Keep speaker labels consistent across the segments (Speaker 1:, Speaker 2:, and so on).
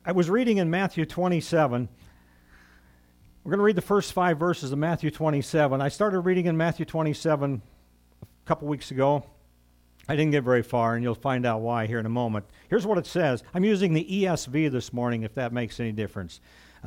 Speaker 1: I was reading in Matthew 27. We're going to read the first 5 verses of Matthew 27. I started reading in Matthew 27 a couple weeks ago. I didn't get very far, and you'll find out why here in a moment. Here's what it says. I'm using the ESV this morning, if that makes any difference.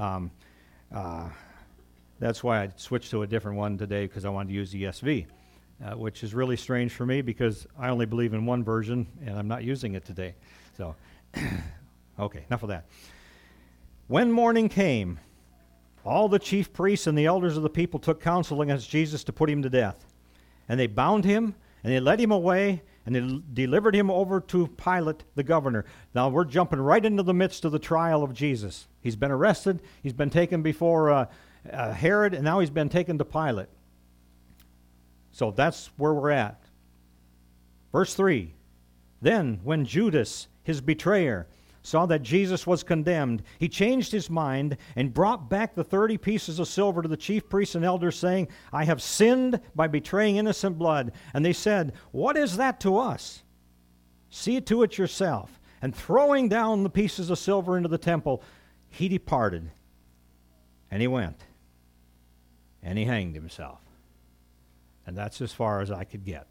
Speaker 1: That's why I switched to a different one today, because I wanted to use ESV, which is really strange for me because I only believe in one version, and I'm not using it today. So, okay, enough of that. When morning came, all the chief priests and the elders of the people took counsel against Jesus to put him to death. And they bound him, and they led him away, and they delivered him over to Pilate, the governor. Now we're jumping right into the midst of the trial of Jesus. He's been arrested. He's been taken before Herod, and now he's been taken to Pilate. So that's where we're at. Verse 3, Then when Judas, his betrayer, saw that Jesus was condemned, he changed his mind and brought back the 30 pieces of silver to the chief priests and elders, saying, I have sinned by betraying innocent blood. And they said, What is that to us? See to it yourself. And throwing down the pieces of silver into the temple, he departed. And he went. And he hanged himself. And that's as far as I could get.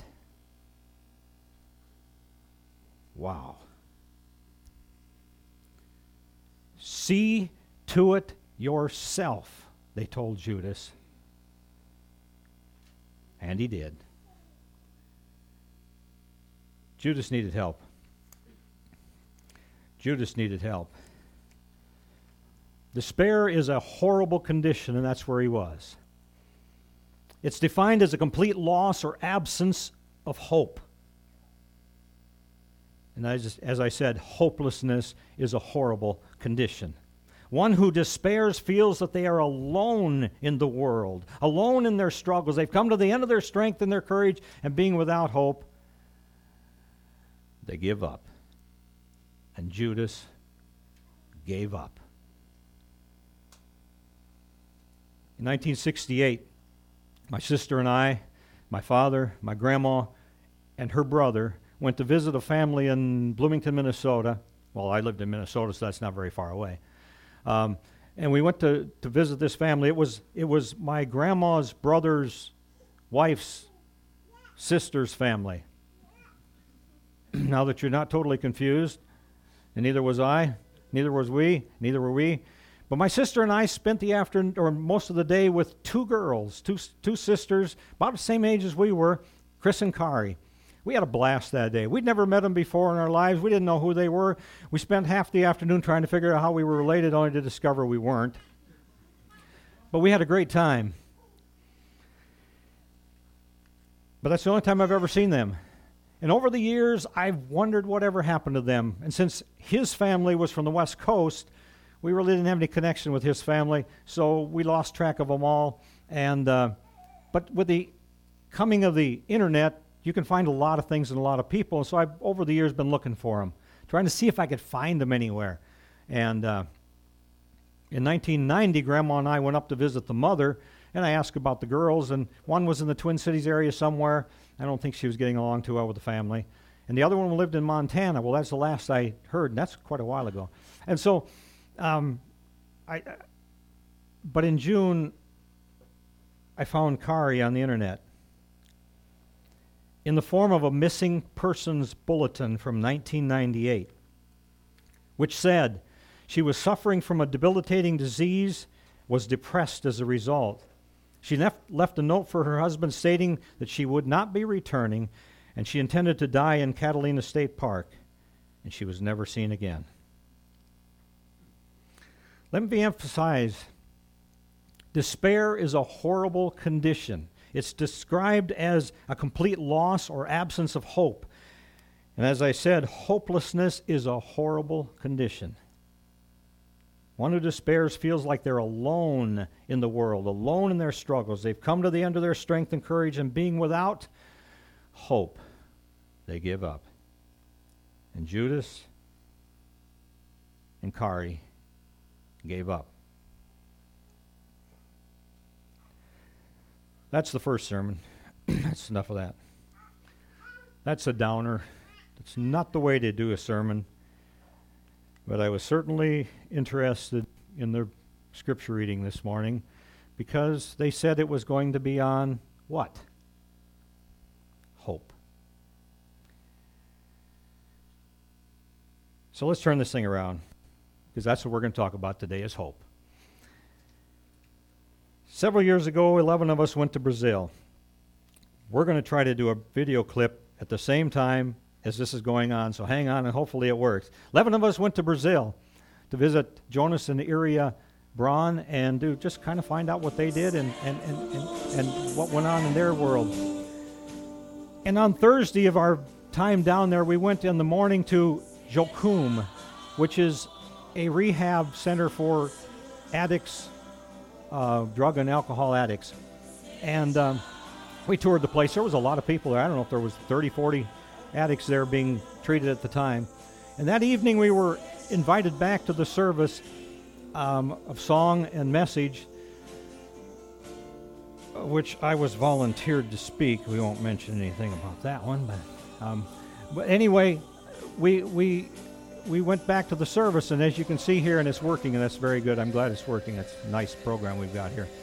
Speaker 1: Wow. See to it yourself, they told Judas. And he did. Judas needed help. Judas needed help. Despair is a horrible condition, and that's where he was. It's defined as a complete loss or absence of hope. And as I said, hopelessness is a horrible condition. One who despairs feels that they are alone in the world, alone in their struggles. They've come to the end of their strength and their courage, and being without hope, they give up. And Judas gave up. In 1968, my sister and I, my father, my grandma, and her brother went to visit a family in Bloomington, Minnesota. Well, I lived in Minnesota, so that's not very far away. And we went to visit this family. It was my grandma's brother's wife's sister's family. Now that you're not totally confused, and neither was I, neither were we. But my sister and I spent the afternoon, or most of the day, with two girls, two sisters, about the same age as we were, Chris and Kari. We had a blast that day. We'd never met them before in our lives. We didn't know who they were. We spent half the afternoon trying to figure out how we were related, only to discover we weren't. But we had a great time. But that's the only time I've ever seen them. And over the years, I've wondered whatever happened to them. And since his family was from the West Coast, we really didn't have any connection with his family, so we lost track of them all. And but with the coming of the internet, you can find a lot of things and a lot of people. So I've, over the years, been looking for them, trying to see if I could find them anywhere. And in 1990, Grandma and I went up to visit the mother, and I asked about the girls, and one was in the Twin Cities area somewhere. I don't think she was getting along too well with the family. And the other one lived in Montana. Well, that's the last I heard, and that's quite a while ago. And so, but in June, I found Kari on the internet in the form of a missing persons bulletin from 1998, which said she was suffering from a debilitating disease, was depressed as a result. She left a note for her husband stating that she would not be returning, and she intended to die in Catalina State Park, and she was never seen again. Let me emphasize, despair is a horrible condition. It's described as a complete loss or absence of hope. And as I said, hopelessness is a horrible condition. One who despairs feels like they're alone in the world, alone in their struggles. They've come to the end of their strength and courage, and being without hope, they give up. And Judas and Kari gave up. That's the first sermon. That's enough of that. That's a downer. It's not the way to do a sermon. But I was certainly interested in the scripture reading this morning because they said it was going to be on what? Hope. So let's turn this thing around, because that's what we're going to talk about today is hope. Several years ago, 11 of us went to Brazil. We're going to try to do a video clip at the same time as this is going on, so hang on and hopefully it works. 11 of us went to Brazil to visit Jonas and Iria Braun and to just kind of find out what they did and what went on in their world. And on Thursday of our time down there, we went in the morning to Jokum, which is a rehab center for addicts, drug and alcohol addicts. And we toured the place. There was a lot of people there. I don't know if there was 30, 40 addicts there being treated at the time. And that evening we were invited back to the service of song and message, which I was volunteered to speak. We won't mention anything about that one. But anyway, we went back to the service, and as you can see here, and it's working, and that's very good. I'm glad it's working. It's a nice program we've got here.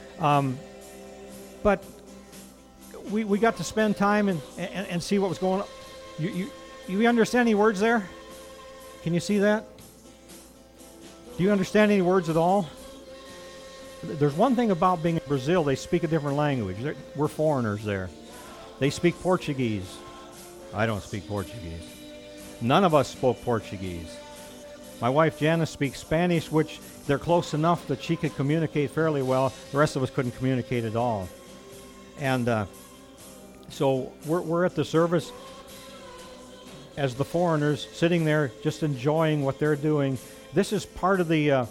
Speaker 1: But we got to spend time and see what was going on. You understand any words there? Can you see that? Do you understand any words at all? There's one thing about being in Brazil. They speak a different language. We're foreigners there. They speak Portuguese. I don't speak Portuguese. None of us spoke Portuguese. My wife Janice speaks Spanish, which they're close enough that she could communicate fairly well. The rest of us couldn't communicate at all. And so we're at the service as the foreigners, sitting there just enjoying what they're doing. This is part of the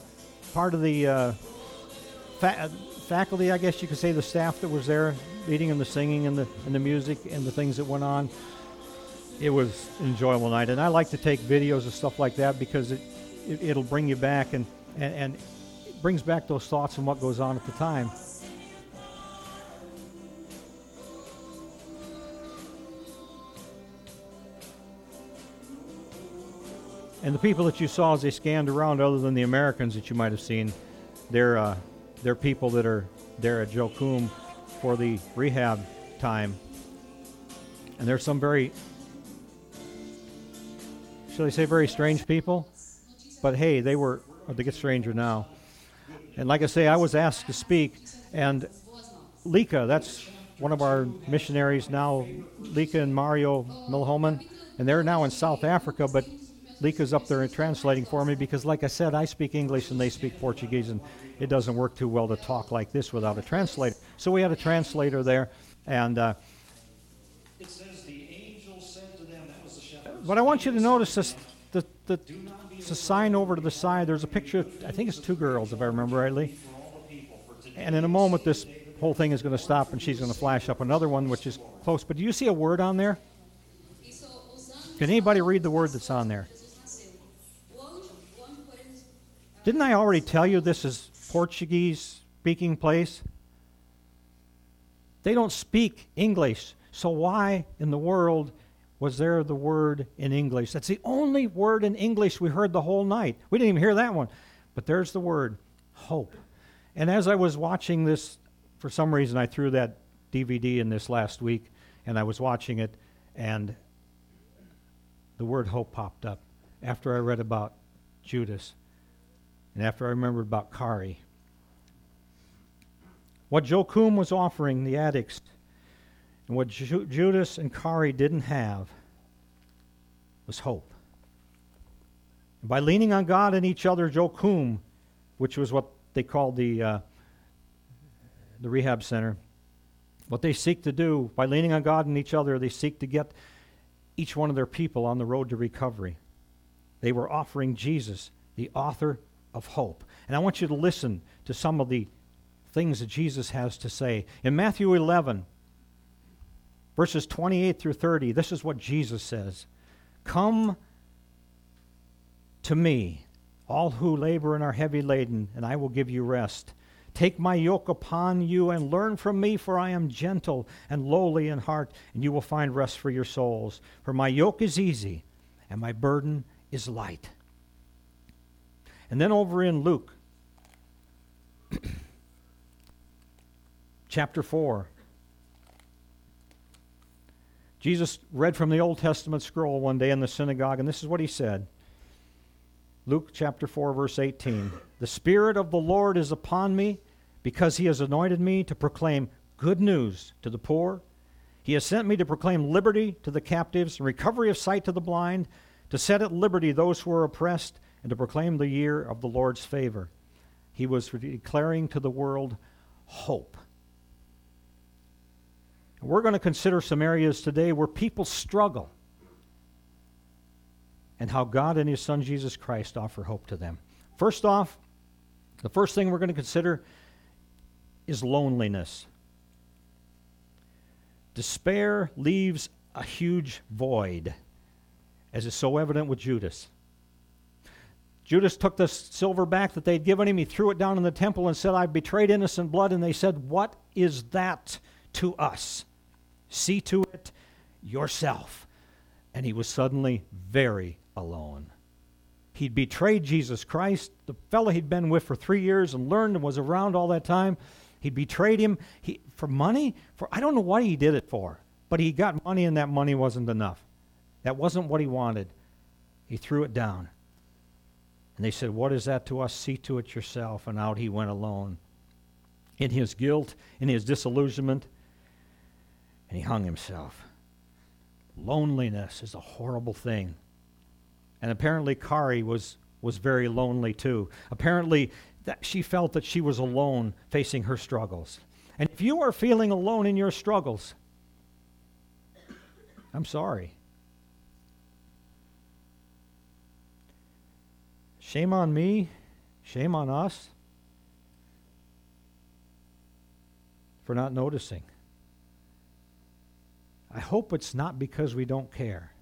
Speaker 1: faculty, I guess you could say, the staff that was there, leading in the singing and the music and the things that went on. It was an enjoyable night, and I like to take videos of stuff like that because it'll bring you back and it brings back those thoughts and what goes on at the time. And the people that you saw as they scanned around, other than the Americans that you might have seen, they're people that are there at Jokum for the rehab time. And there's some very, shall I say, very strange people. But hey, they get stranger now. And like I say, I was asked to speak. And Lika, that's one of our missionaries now, Lika and Mario Milhoman. And they're now in South Africa, but Lika's up there translating for me because, like I said, I speak English and they speak Portuguese, and it doesn't work too well to talk like this without a translator. So we had a translator there, and it says the angel said to them, that was the shepherd. But I want you to notice this, the sign over to the side. There's a picture, I think it's two girls, if I remember rightly. And in a moment, this whole thing is going to stop, and she's going to flash up another one, which is close. But do you see a word on there? Can anybody read the word that's on there? Didn't I already tell you this is Portuguese-speaking place? They don't speak English, so why in the world was there the word in English? That's the only word in English we heard the whole night. We didn't even hear that one. But there's the word, hope. And as I was watching this, for some reason I threw that DVD in this last week, and I was watching it, and the word hope popped up after I read about Judas. And after I remembered about Kari. What Jokum was offering the addicts, and what Judas and Kari didn't have, was hope. And by leaning on God and each other, Jokum, which was what they called the rehab center, what they seek to do, by leaning on God and each other, they seek to get each one of their people on the road to recovery. They were offering Jesus, the author of hope. And I want you to listen to some of the things that Jesus has to say. In Matthew 11, verses 28 through 30, this is what Jesus says. Come to me, all who labor and are heavy laden, and I will give you rest. Take my yoke upon you and learn from me, for I am gentle and lowly in heart, and you will find rest for your souls. For my yoke is easy, and my burden is light. And then over in Luke, chapter 4, Jesus read from the Old Testament scroll one day in the synagogue, and this is what he said. Luke chapter 4, verse 18. The Spirit of the Lord is upon me, because he has anointed me to proclaim good news to the poor. He has sent me to proclaim liberty to the captives, and recovery of sight to the blind, to set at liberty those who are oppressed, and to proclaim the year of the Lord's favor. He was declaring to the world hope. We're going to consider some areas today where people struggle and how God and his Son Jesus Christ offer hope to them. First off, the first thing we're going to consider is loneliness. Despair leaves a huge void, as is so evident with Judas. Judas took the silver back that they'd given him, he threw it down in the temple and said, "I've betrayed innocent blood." And they said, "What is that to us? See to it yourself." And he was suddenly very alone. He'd betrayed Jesus Christ, the fellow he'd been with for 3 years and learned and was around all that time. He betrayed him for money. I don't know what he did it for, but he got money, and that money wasn't enough. That wasn't what he wanted. He threw it down. And they said, "What is that to us? See to it yourself." And out he went alone in his guilt, in his disillusionment, and he hung himself. Loneliness is a horrible thing. And apparently Kari was very lonely too. Apparently she felt that she was alone facing her struggles. And if you are feeling alone in your struggles, I'm sorry. Shame on me, shame on us for not noticing. I hope it's not because we don't care.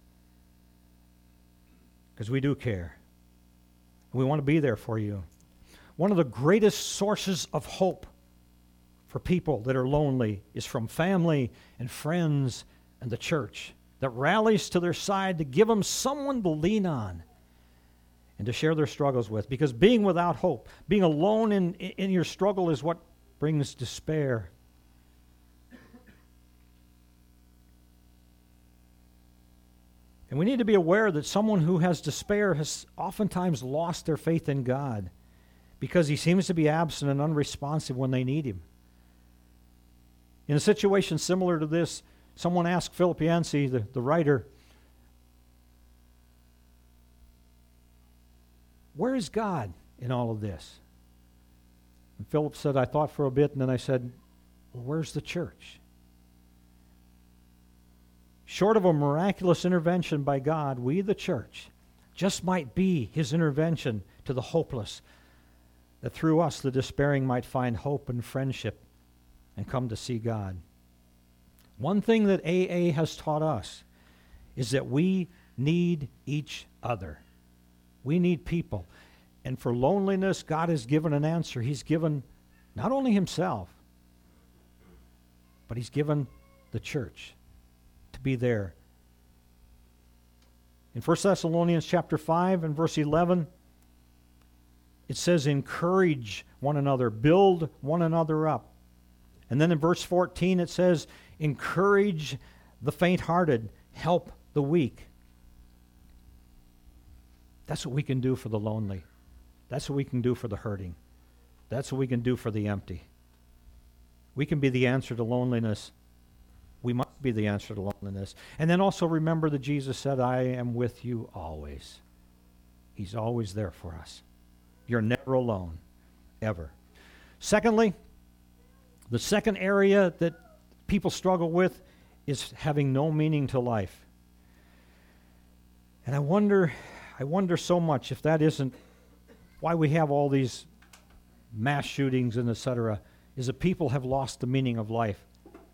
Speaker 1: Because we do care. We want to be there for you. One of the greatest sources of hope for people that are lonely is from family and friends and the church that rallies to their side to give them someone to lean on and to share their struggles with. Because being without hope, being alone in your struggle is what brings despair. And we need to be aware that someone who has despair has oftentimes lost their faith in God because he seems to be absent and unresponsive when they need him. In a situation similar to this, someone asked Philip Yancey, the writer, "Where is God in all of this?" And Philip said, "I thought for a bit, and then I said, well, where's the church?" Short of a miraculous intervention by God, we, the church, just might be his intervention to the hopeless, that through us the despairing might find hope and friendship and come to see God. One thing that AA has taught us is that we need each other. We need people. And for loneliness, God has given an answer. He's given not only himself, but he's given the church to be there. In 1 Thessalonians chapter 5 and verse 11, it says, encourage one another, build one another up. And then in verse 14 it says, encourage the faint-hearted, help the weak. That's what we can do for the lonely. That's what we can do for the hurting. That's what we can do for the empty. We can be the answer to loneliness. We must be the answer to loneliness. And then also remember that Jesus said, I am with you always. He's always there for us. You're never alone, ever. Secondly, the second area that people struggle with is having no meaning to life. And I wonder so much if that isn't why we have all these mass shootings and etc., is that people have lost the meaning of life.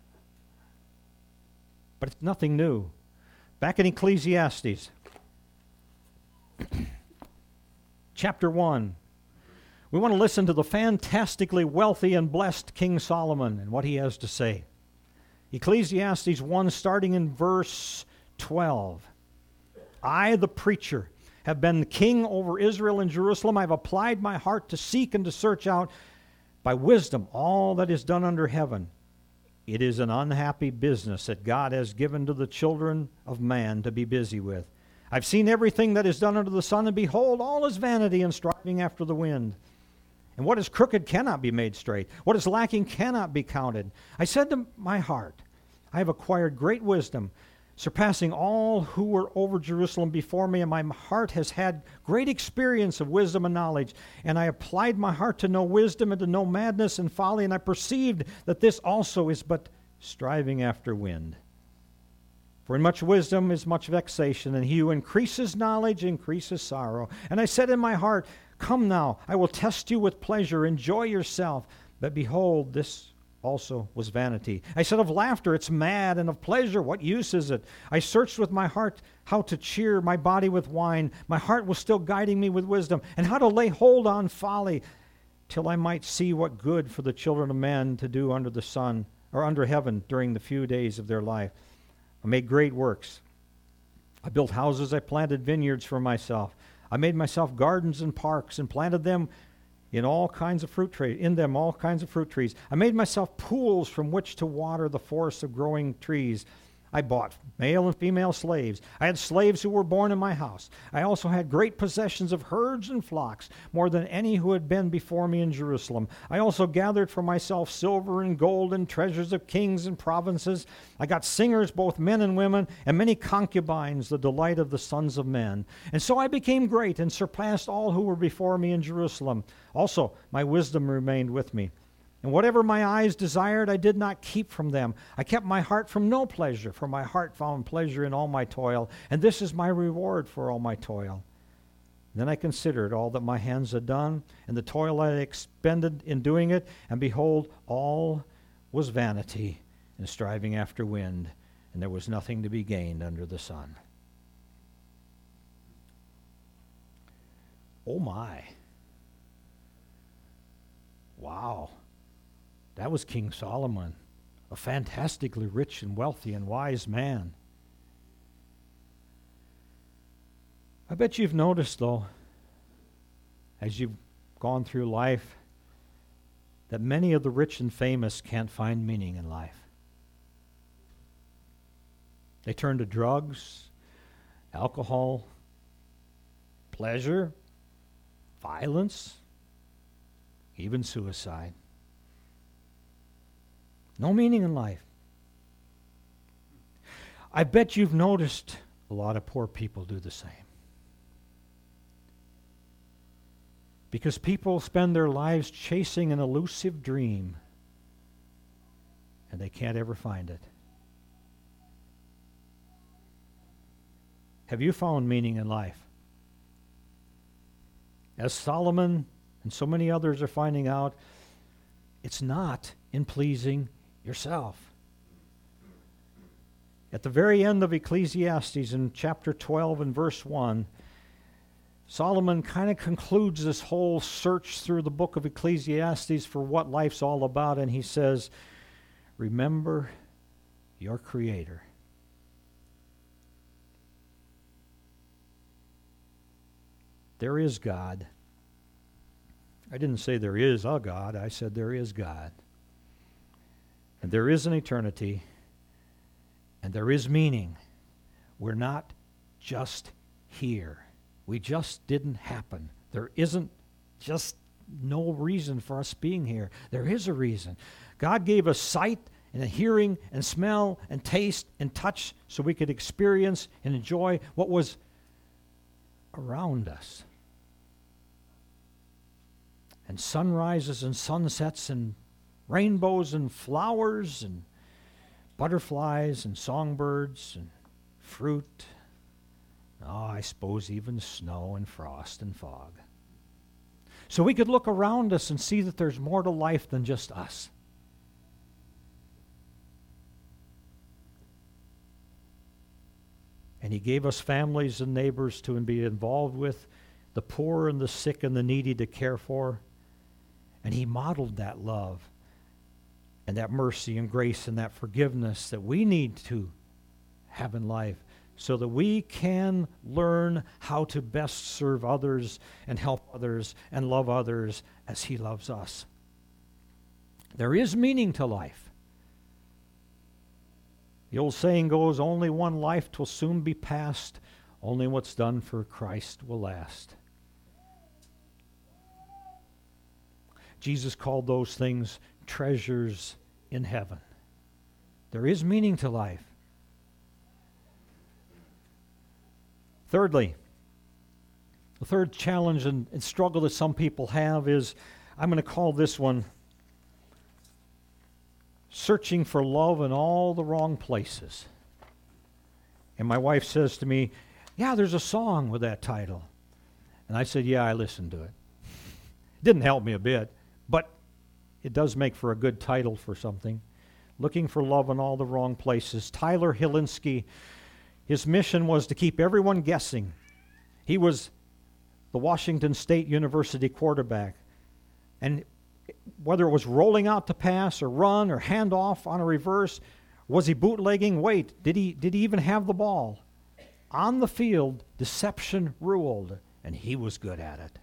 Speaker 1: But it's nothing new. Back in Ecclesiastes, chapter 1, we want to listen to the fantastically wealthy and blessed King Solomon and what he has to say. Ecclesiastes 1, starting in verse 12. I, the preacher, have been king over Israel and Jerusalem, I've applied my heart to seek and to search out by wisdom all that is done under heaven. It is an unhappy business that God has given to the children of man to be busy with. I've seen everything that is done under the sun, and behold, all is vanity and striving after the wind. And what is crooked cannot be made straight. What is lacking cannot be counted. I said to my heart, I have acquired great wisdom, surpassing all who were over Jerusalem before me, and my heart has had great experience of wisdom and knowledge. And I applied my heart to know wisdom and to know madness and folly, and I perceived that this also is but striving after wind. For in much wisdom is much vexation, and he who increases knowledge increases sorrow. And I said in my heart, come now, I will test you with pleasure, enjoy yourself. But behold, this also was vanity. I said of laughter, it's mad, and of pleasure, what use is it? I searched with my heart how to cheer my body with wine. My heart was still guiding me with wisdom, and how to lay hold on folly, till I might see what good for the children of men to do under the sun, or under heaven, during the few days of their life. I made great works. I built houses, I planted vineyards for myself. I made myself gardens and parks, and planted them in all kinds of fruit trees. In them, all kinds of fruit trees. I made myself pools from which to water the forests of growing trees. I bought male and female slaves. I had slaves who were born in my house. I also had great possessions of herds and flocks, more than any who had been before me in Jerusalem. I also gathered for myself silver and gold and treasures of kings and provinces. I got singers, both men and women, and many concubines, the delight of the sons of men. And so I became great and surpassed all who were before me in Jerusalem. Also, my wisdom remained with me. And whatever my eyes desired, I did not keep from them. I kept my heart from no pleasure, for my heart found pleasure in all my toil, and this is my reward for all my toil. Then I considered all that my hands had done, and the toil I had expended in doing it, and behold, all was vanity and striving after wind, and there was nothing to be gained under the sun. Oh my. Wow. That was King Solomon, a fantastically rich and wealthy and wise man. I bet you've noticed, though, as you've gone through life, that many of the rich and famous can't find meaning in life. They turn to drugs, alcohol, pleasure, violence, even suicide. No meaning in life. I bet you've noticed a lot of poor people do the same. Because people spend their lives chasing an elusive dream, and they can't ever find it. Have you found meaning in life? As Solomon and so many others are finding out, it's not in pleasing yourself. At the very end of Ecclesiastes, in chapter 12 and verse 1, Solomon kind of concludes this whole search through the book of Ecclesiastes for what life's all about, and he says, remember your Creator. There is God. I didn't say there is a God. I said there is God. And there is an eternity. And there is meaning. We're not just here. We just didn't happen. There isn't just no reason for us being here. There is a reason. God gave us sight and hearing and smell and taste and touch so we could experience and enjoy what was around us. And sunrises and sunsets and rainbows and flowers and butterflies and songbirds and fruit. Oh, I suppose even snow and frost and fog. So we could look around us and see that there's more to life than just us. And He gave us families and neighbors to be involved with, the poor and the sick and the needy to care for. And He modeled that love and that mercy and grace and that forgiveness that we need to have in life so that we can learn how to best serve others and help others and love others as He loves us. There is meaning to life. The old saying goes, only one life 'twill soon be past, only what's done for Christ will last. Jesus called those things treasures in heaven. There is meaning to life. Thirdly, the third challenge and struggle that some people have is, I'm going to call this one, searching for love in all the wrong places. And my wife says to me, yeah, there's a song with that title. And I said, yeah, I listened to it. Didn't help me a bit, but it does make for a good title for something. Looking for love in all the wrong places. Tyler Hilinski, his mission was to keep everyone guessing. He was the Washington State University quarterback. And whether it was rolling out to pass or run or hand off on a reverse, was he bootlegging? Wait, did he even have the ball? On the field, deception ruled, and he was good at it.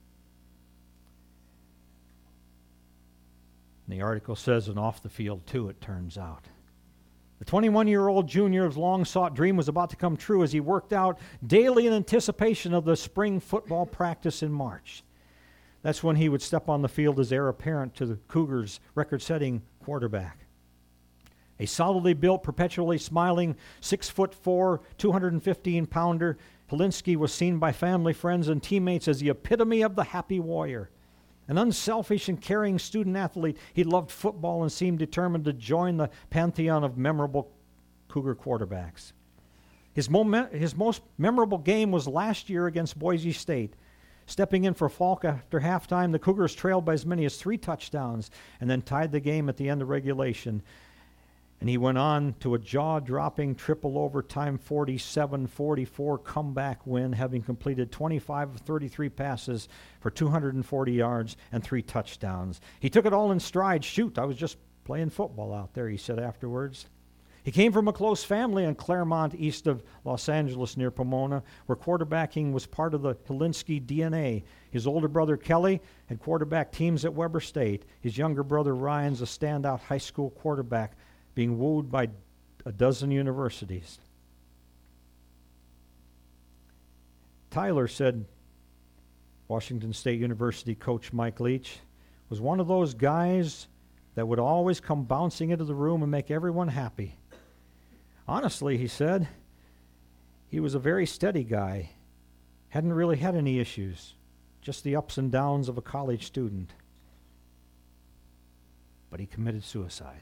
Speaker 1: And the article says, and off the field too, it turns out. The 21-year-old junior's long-sought dream was about to come true as he worked out daily in anticipation of the spring football practice in March. That's when he would step on the field as heir apparent to the Cougars' record-setting quarterback. A solidly built, perpetually smiling, 6'4", 215-pounder, Hilinski was seen by family, friends, and teammates as the epitome of the happy warrior. An unselfish and caring student-athlete, he loved football and seemed determined to join the pantheon of memorable Cougar quarterbacks. His most memorable game was last year against Boise State. Stepping in for Falk after halftime, the Cougars trailed by as many as 3 touchdowns and then tied the game at the end of regulation. And he went on to a jaw-dropping triple overtime 47-44 comeback win, having completed 25 of 33 passes for 240 yards and 3 touchdowns. He took it all in stride. Shoot, I was just playing football out there, he said afterwards. He came from a close family in Claremont, east of Los Angeles, near Pomona, where quarterbacking was part of the Hilinski DNA. His older brother, Kelly, had quarterback teams at Weber State. His younger brother, Ryan's a standout high school quarterback, being wooed by a dozen universities. Tyler said, Washington State University coach Mike Leach, was one of those guys that would always come bouncing into the room and make everyone happy. Honestly, he said, he was a very steady guy. Hadn't really had any issues, just the ups and downs of a college student. But he committed suicide.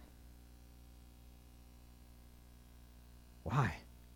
Speaker 1: Why?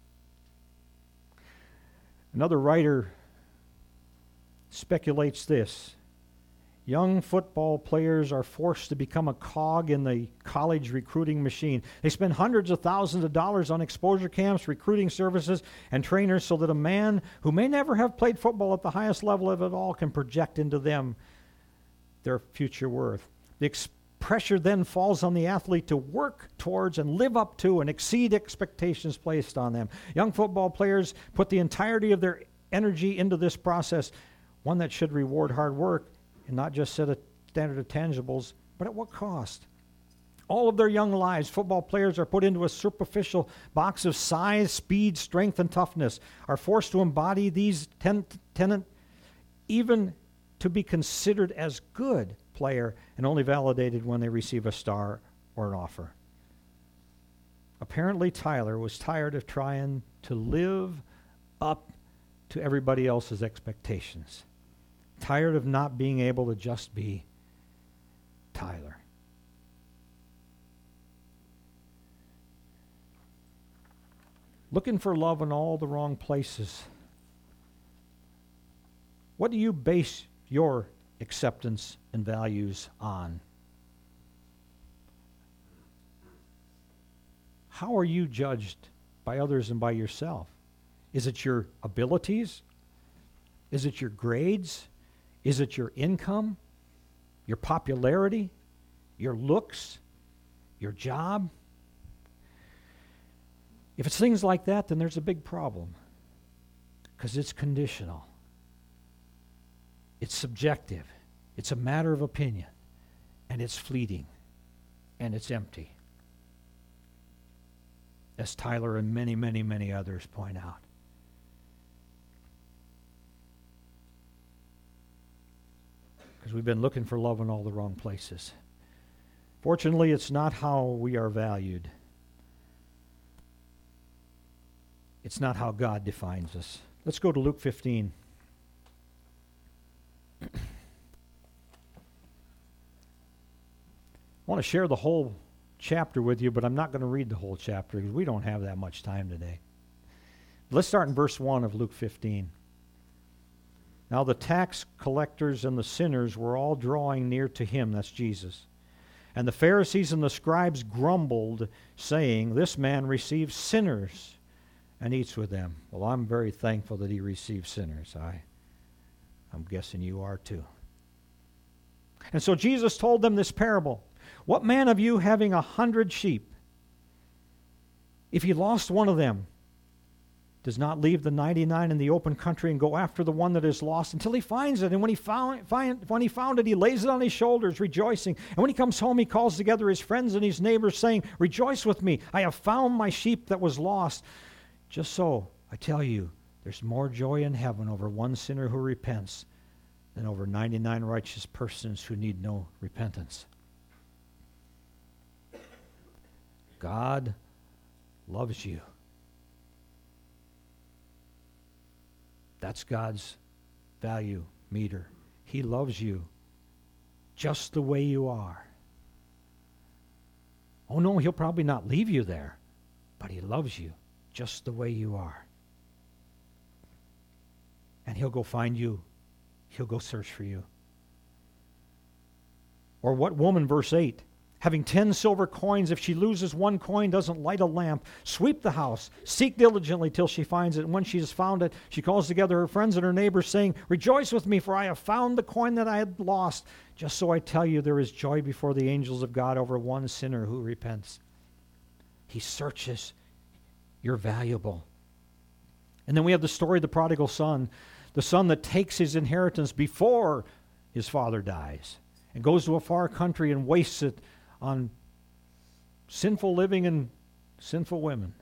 Speaker 1: Another writer speculates this. Young football players are forced to become a cog in the college recruiting machine. They spend hundreds of thousands of dollars on exposure camps, recruiting services, and trainers so that a man who may never have played football at the highest level of it all can project into them their future worth. The pressure then falls on the athlete to work towards and live up to and exceed expectations placed on them. Young football players put the entirety of their energy into this process, one that should reward hard work and not just set a standard of tangibles, but at what cost? All of their young lives, football players are put into a superficial box of size, speed, strength, and toughness, are forced to embody these tenets, even to be considered as good player, and only validated when they receive a star or an offer. Apparently, Tyler was tired of trying to live up to everybody else's expectations. Tired of not being able to just be Tyler. Looking for love in all the wrong places. What do you base your acceptance and values on? How are you judged by others and by yourself? Is it your abilities? Is it your grades? Is it your income? Your popularity? Your looks? Your job?
Speaker 2: If it's things like that, then there's a big problem, because it's conditional. It's subjective. It's a matter of opinion, and it's fleeting, and it's empty, as Tyler and many, many, many others point out. Because we've been looking for love in all the wrong places. Fortunately, it's not how we are valued. It's not how God defines us. Let's go to Luke 15. I want to share the whole chapter with you, but I'm not going to read the whole chapter because we don't have that much time today. Let's start in verse 1 of Luke 15. Now the tax collectors and the sinners were all drawing near to him, that's Jesus. And the Pharisees and the scribes grumbled, saying, "This man receives sinners and eats with them." Well, I'm very thankful that he receives sinners. I'm guessing you are too. And so Jesus told them this parable. "What man of you, having 100 sheep, if he lost one of them, does not leave the 99 in the open country and go after the one that is lost until he finds it? And when he found it, he lays it on his shoulders, rejoicing. And when he comes home, he calls together his friends and his neighbors, saying, 'Rejoice with me, I have found my sheep that was lost.' Just so, I tell you, there's more joy in heaven over one sinner who repents than over 99 righteous persons who need no repentance." God loves you. That's God's value meter. He loves you just the way you are. Oh no, he'll probably not leave you there, but he loves you just the way you are. And he'll go find you. He'll go search for you. Or what woman, verse 8, having 10 silver coins, if she loses one coin, doesn't light a lamp, sweep the house, seek diligently till she finds it. And when she has found it, she calls together her friends and her neighbors, saying, "Rejoice with me, for I have found the coin that I had lost." Just so I tell you, there is joy before the angels of God over one sinner who repents. He searches. You're valuable. And then we have the story of the prodigal son, the son that takes his inheritance before his father dies and goes to a far country and wastes it on sinful living and sinful women.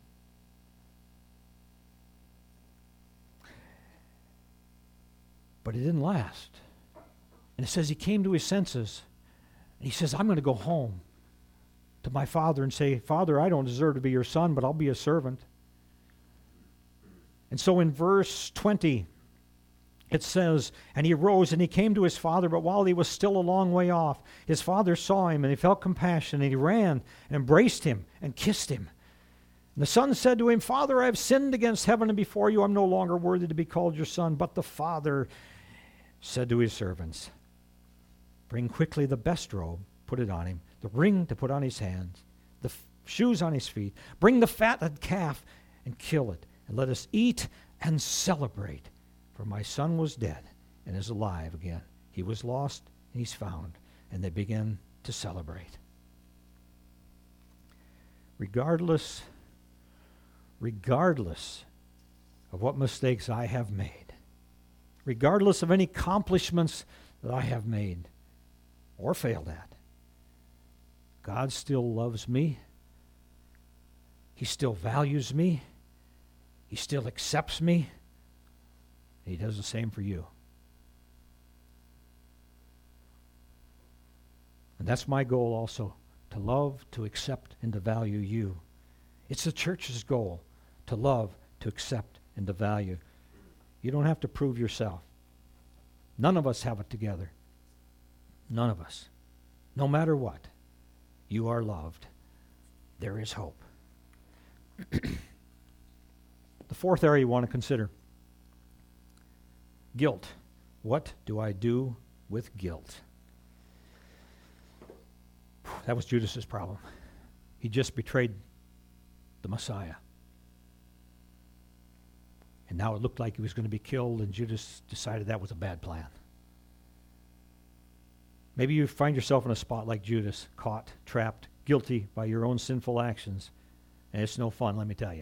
Speaker 2: But it didn't last. And it says he came to his senses. And he says, "I'm going to go home to my father and say, 'Father, I don't deserve to be your son, but I'll be a servant.'" And so in verse 20, it says, "And he arose and he came to his father, but while he was still a long way off, his father saw him and he felt compassion, and he ran and embraced him and kissed him. And the son said to him, 'Father, I have sinned against heaven and before you. I'm no longer worthy to be called your son.' But the father said to his servants, 'Bring quickly the best robe, put it on him, the ring to put on his hands, the shoes on his feet. Bring the fattened calf and kill it, and let us eat and celebrate. For my son was dead and is alive again. He was lost and he's found.' And they began to celebrate." Regardless of what mistakes I have made, regardless of any accomplishments that I have made or failed at, God still loves me. He still values me. He still accepts me. He does the same for you. And that's my goal also, to love, to accept, and to value you. It's the church's goal, to love, to accept, and to value. You don't have to prove yourself. None of us have it together. None of us. No matter what, you are loved. There is hope. The fourth area you want to consider: guilt. What do I do with guilt? That was Judas's problem. He just betrayed the Messiah. And now it looked like he was going to be killed, and Judas decided that was a bad plan. Maybe you find yourself in a spot like Judas, caught, trapped, guilty by your own sinful actions, And it's no fun, let me tell you.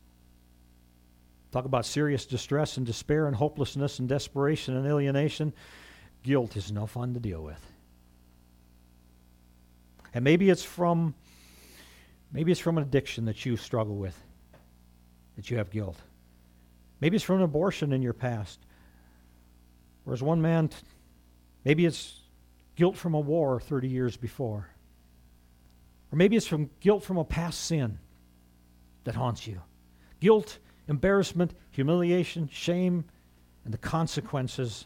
Speaker 2: Talk about serious distress and despair and hopelessness and desperation and alienation. Guilt is no fun to deal with. And maybe it's from an addiction that you struggle with, that you have guilt. Maybe it's from an abortion in your past. Whereas one man, maybe it's guilt from a war 30 years before. Or maybe it's from guilt from a past sin that haunts you. Guilt, embarrassment, humiliation, shame, and the consequences.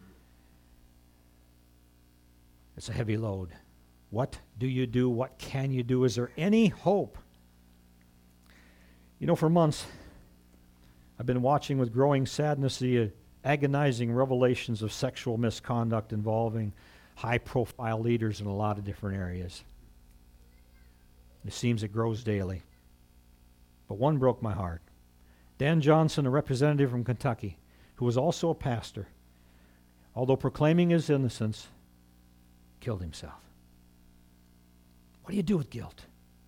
Speaker 2: It's a heavy load. What do you do? What can you do? Is there any hope? You know, for months, I've been watching with growing sadness the agonizing revelations of sexual misconduct involving high-profile leaders in a lot of different areas. It seems it grows daily. But one broke my heart. Dan Johnson, a representative from Kentucky, who was also a pastor, although proclaiming his innocence, killed himself. What do you do with guilt?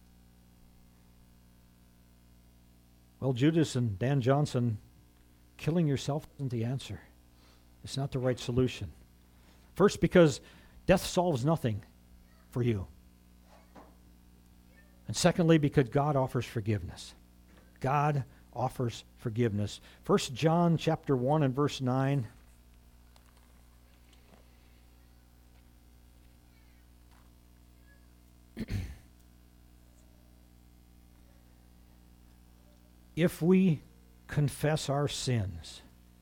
Speaker 2: Well, Judas and Dan Johnson, killing yourself isn't the answer. It's not the right solution. First, because death solves nothing for you. And secondly, because God offers forgiveness. God offers forgiveness. 1 John chapter 1 and verse 9. If we confess our sins,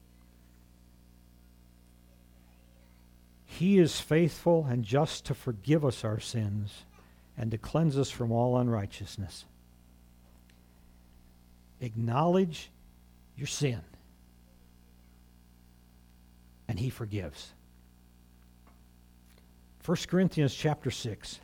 Speaker 2: He is faithful and just to forgive us our sins and to cleanse us from all unrighteousness. Acknowledge your sin, and He forgives. 1 Corinthians chapter 6.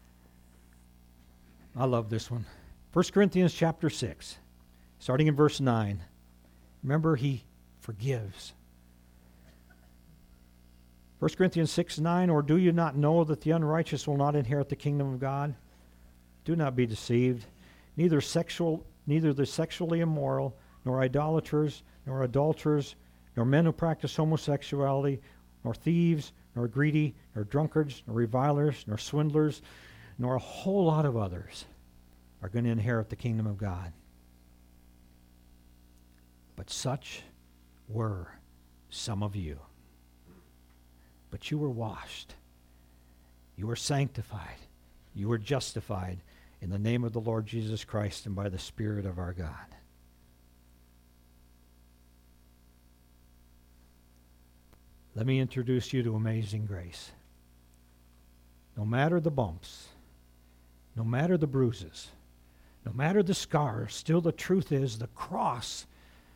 Speaker 2: I love this one. 1 Corinthians chapter 6, starting in verse 9. Remember, He forgives. 1 Corinthians 6:9, or do you not know that the unrighteous will not inherit the kingdom of God? Do not be deceived. Neither the sexually immoral, nor idolaters, nor adulterers, nor men who practice homosexuality, nor thieves, nor greedy, nor drunkards, nor revilers, nor swindlers, nor a whole lot of others are going to inherit the kingdom of God. But such were some of you. But you were washed, you were sanctified, you were justified in the name of the Lord Jesus Christ and by the Spirit of our God. Let me introduce you to amazing grace. No matter the bumps, no matter the bruises, no matter the scars, still the truth is the cross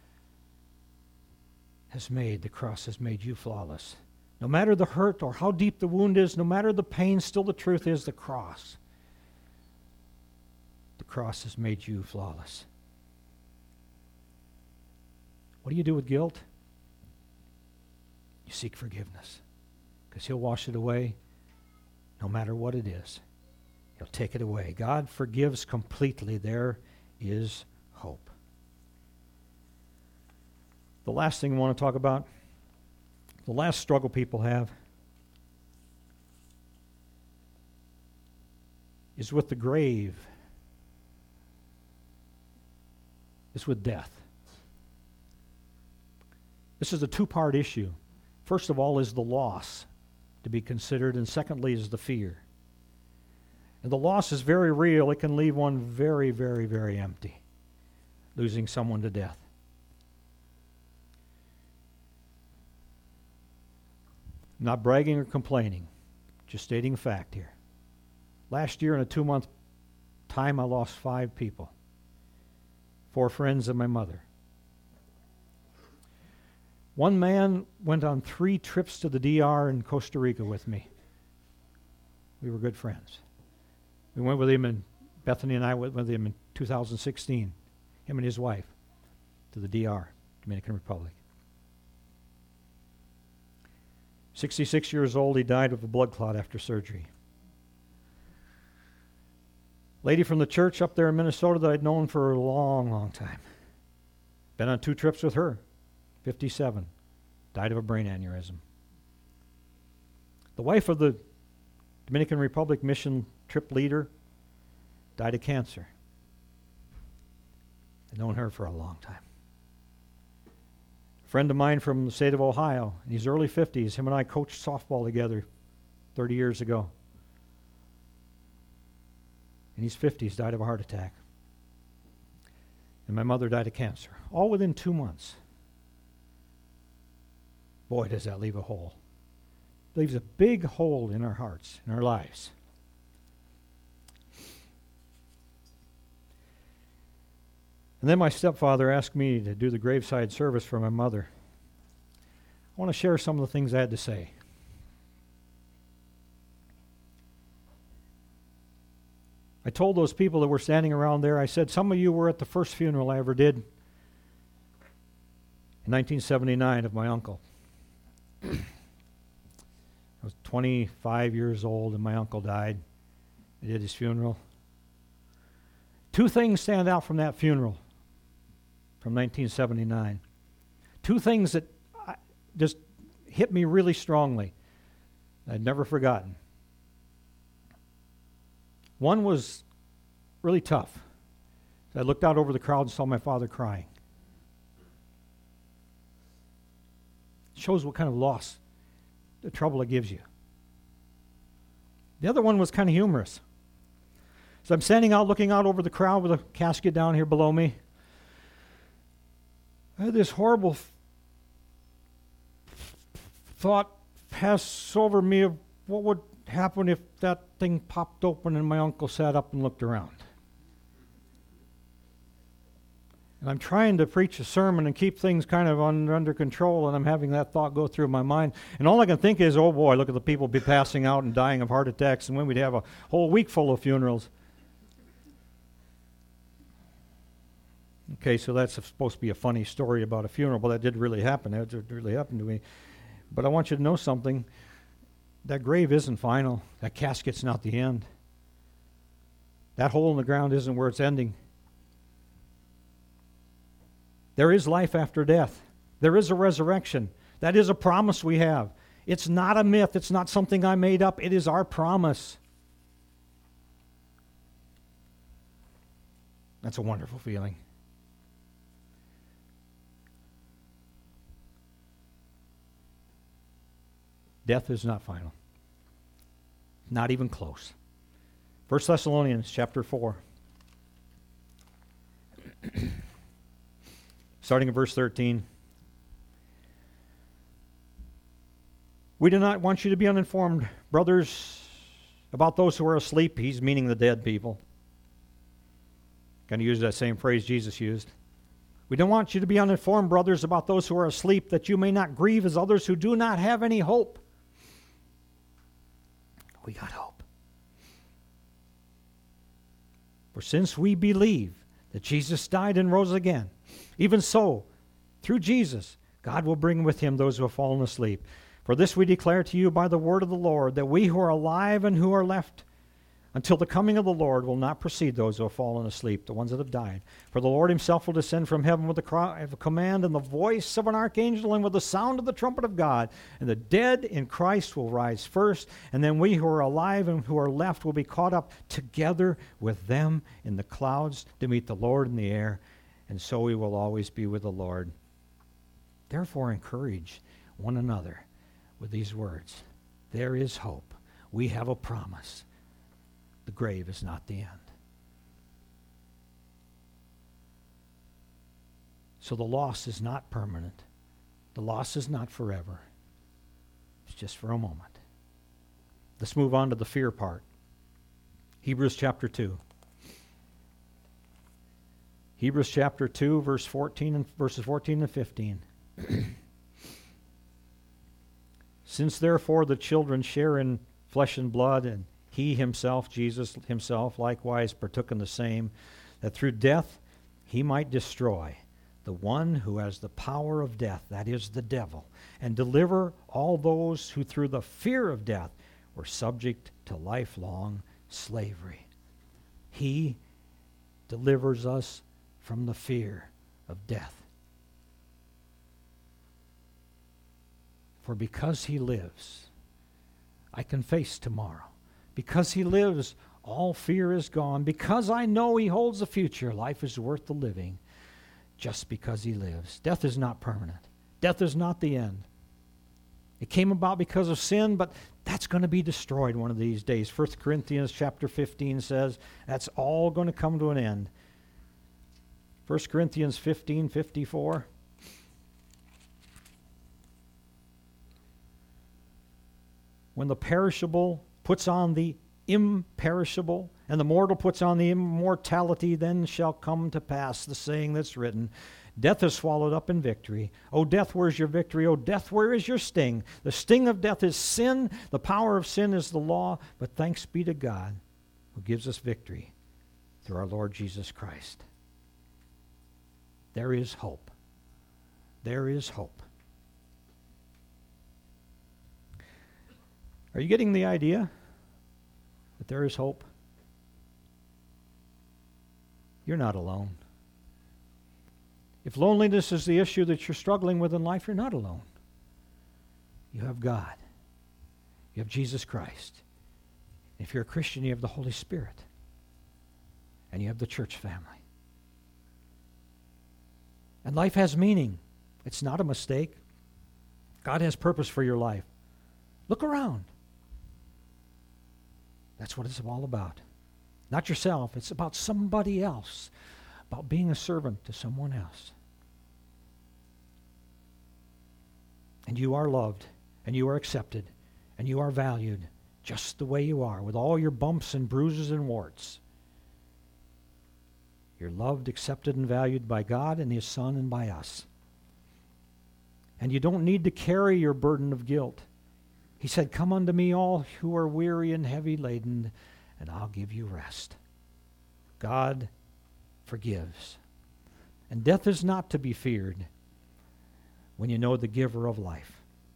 Speaker 2: has made you flawless. No matter the hurt or how deep the wound is, no matter the pain, still the truth is the cross. The cross has made you flawless. What do you do with guilt? You seek forgiveness, because He'll wash it away no matter what it is. He'll take it away. God forgives completely. There is hope. The last thing I want to talk about, the last struggle people have, is with the grave, is with death. This is a two-part issue. First of all is the loss to be considered, and secondly is the fear. And the loss is very real. It can leave one very, very, very empty, losing someone to death. I'm not bragging or complaining, just stating a fact here. Last year in a 2-month time, I lost 5 people, 4 friends and my mother. One man went on 3 trips to the DR in Costa Rica with me. We were good friends. We went with him, and Bethany and I went with him in 2016, him and his wife, to the DR, Dominican Republic. 66 years old, he died of a blood clot after surgery. Lady from the church up there in Minnesota that I'd known for a long, long time. Been on 2 trips with her. 57. Died of a brain aneurysm. The wife of the Dominican Republic mission trip leader died of cancer. I've known her for a long time. A friend of mine from the state of Ohio, in his early 50s, him and I coached softball together 30 years ago. In his 50s, died of a heart attack. And my mother died of cancer, all within 2 months. Boy, does that leave a hole. It leaves a big hole in our hearts, in our lives. And then my stepfather asked me to do the graveside service for my mother. I want to share some of the things I had to say. I told those people that were standing around there, I said, some of you were at the first funeral I ever did in 1979 of my uncle. I was 25 years old and my uncle died. I did his funeral. 2 things stand out from that funeral from 1979. 2 things that just hit me really strongly. I'd never forgotten. One was really tough. I looked out over the crowd and saw my father crying. It shows what kind of loss, the trouble it gives you. The other one was kind of humorous. So I'm standing out, looking out over the crowd with a casket down here below me. I had this horrible thought pass over me of what would happen if that thing popped open and my uncle sat up and looked around. And I'm trying to preach a sermon and keep things kind of under control, and I'm having that thought go through my mind. And all I can think is, oh boy, look at the people be passing out and dying of heart attacks, and when we'd have a whole week full of funerals. Okay, so that's supposed to be a funny story about a funeral, but that did really happen. That did really happen to me. But I want you to know something. That grave isn't final. That casket's not the end. That hole in the ground isn't where it's ending. There is life after death. There is a resurrection. That is a promise we have. It's not a myth. It's not something I made up. It is our promise. That's a wonderful feeling. Death is not final. Not even close. 1 Thessalonians chapter 4. Starting at verse 13. We do not want you to be uninformed, brothers, about those who are asleep. He's meaning the dead people. Going to use that same phrase Jesus used. We don't want you to be uninformed, brothers, about those who are asleep, that you may not grieve as others who do not have any hope. We got hope. For since we believe that Jesus died and rose again, even so, through Jesus, God will bring with him those who have fallen asleep. For this we declare to you by the word of the Lord, that we who are alive and who are left until the coming of the Lord will not precede those who have fallen asleep, the ones that have died. For the Lord himself will descend from heaven with a cry of a command and the voice of an archangel and with the sound of the trumpet of God. And the dead in Christ will rise first, and then we who are alive and who are left will be caught up together with them in the clouds to meet the Lord in the air, and so we will always be with the Lord. Therefore encourage one another with these words. There is hope. We have a promise. The grave is not the end. So the loss is not permanent. The loss is not forever. It's just for a moment. Let's move on to the fear part. Hebrews chapter 2. Hebrews chapter 2, verses 14 and 15. Since therefore the children share in flesh and blood, and he himself, Jesus himself, likewise partook in the same, that through death he might destroy the one who has the power of death, that is the devil, and deliver all those who through the fear of death were subject to lifelong slavery. He delivers us from the fear of death. For because he lives, I can face tomorrow. Because he lives, all fear is gone. Because I know he holds the future, life is worth the living just because he lives. Death is not permanent. Death is not the end. It came about because of sin, but that's going to be destroyed one of these days. 1 Corinthians chapter 15 says that's all going to come to an end. 1 Corinthians 15:54. When the perishable puts on the imperishable, and the mortal puts on the immortality, then shall come to pass the saying that's written, death is swallowed up in victory. O death, where is your victory? O death, where is your sting? The sting of death is sin. The power of sin is the law. But thanks be to God who gives us victory through our Lord Jesus Christ. There is hope. There is hope. Are you getting the idea that there is hope? You're not alone. If loneliness is the issue that you're struggling with in life, you're not alone. You have God. You have Jesus Christ. If you're a Christian, you have the Holy Spirit. And you have the church family. And life has meaning. It's not a mistake. God has purpose for your life. Look around. That's what it's all about. Not yourself. It's about somebody else. About being a servant to someone else. And you are loved, and you are accepted, and you are valued just the way you are, with all your bumps and bruises and warts. You're loved, accepted, and valued by God and His Son and by us. And you don't need to carry your burden of guilt. He said, come unto me all who are weary and heavy laden, and I'll give you rest. God forgives. And death is not to be feared when you know the giver of life.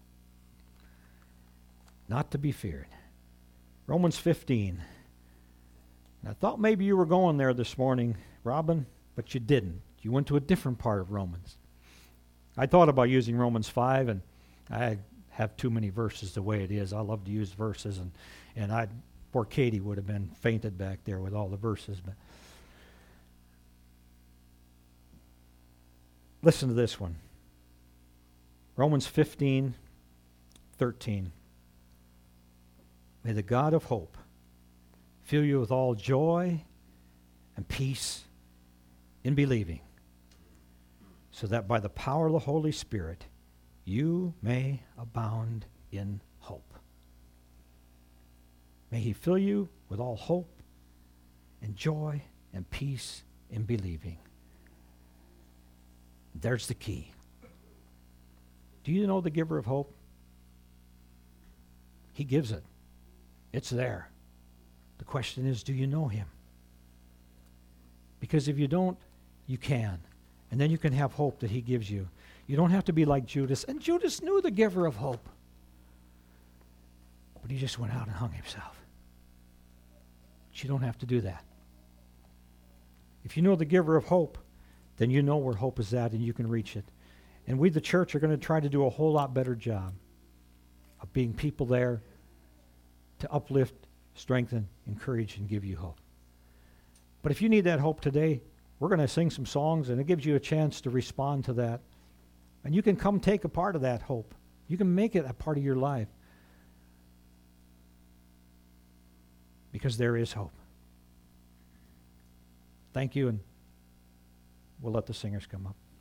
Speaker 2: Not to be feared. Romans 15. And I thought maybe you were going there this morning, Robin, but you didn't. You went to a different part of Romans. I thought about using Romans 5, and I have too many verses the way it is. I love to use verses, and poor Katie would have been fainted back there with all the verses. But listen to this one. Romans 15:13. May the God of hope fill you with all joy and peace in believing, so that by the power of the Holy Spirit you may abound in hope. May He fill you with all hope and joy and peace in believing. There's the key. Do you know the giver of hope? He gives it. It's there. The question is, do you know Him? Because if you don't, you can. And then you can have hope that He gives you. You don't have to be like Judas. And Judas knew the giver of hope. But he just went out and hung himself. But you don't have to do that. If you know the giver of hope, then you know where hope is at and you can reach it. And we, the church, are going to try to do a whole lot better job of being people there to uplift, strengthen, encourage, and give you hope. But if you need that hope today, we're going to sing some songs, and it gives you a chance to respond to that. And you can come take a part of that hope. You can make it a part of your life. Because there is hope. Thank you, and we'll let the singers come up.